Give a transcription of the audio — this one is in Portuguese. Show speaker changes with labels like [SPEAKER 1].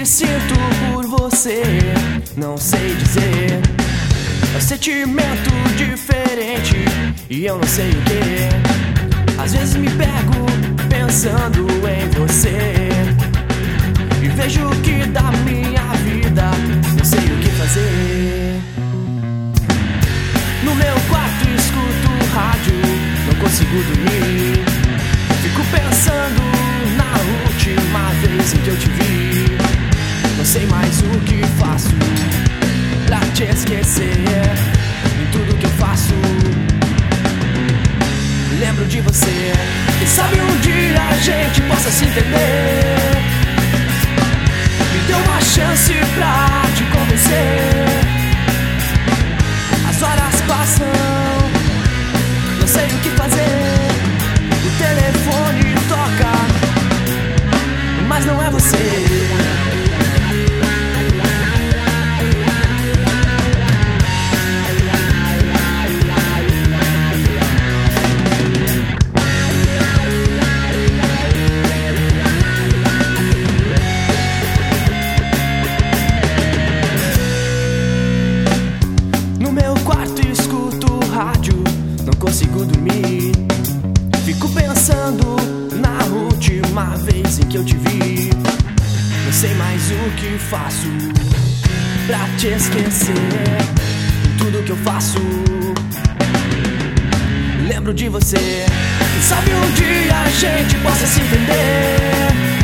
[SPEAKER 1] sinto por você, não sei dizer. É um sentimento diferente e eu não sei o que. Às vezes me pego pensando em você e vejo o que da minha vida, não sei o que fazer. No meu quarto escuto rádio, não consigo dormir. Fico pensando na última vez em que eu te vi. Não sei mais o que faço pra te esquecer. Em tudo que eu faço lembro de você. Quem sabe um dia a gente possa se entender. Me dê uma chance pra te convencer. As horas passam, não sei o que fazer. O telefone toca, mas não é você. Não consigo dormir. Fico pensando na última vez em que eu te vi. Não sei mais o que faço pra te esquecer. Em tudo que eu faço lembro de você. Quem sabe um dia a gente possa se entender.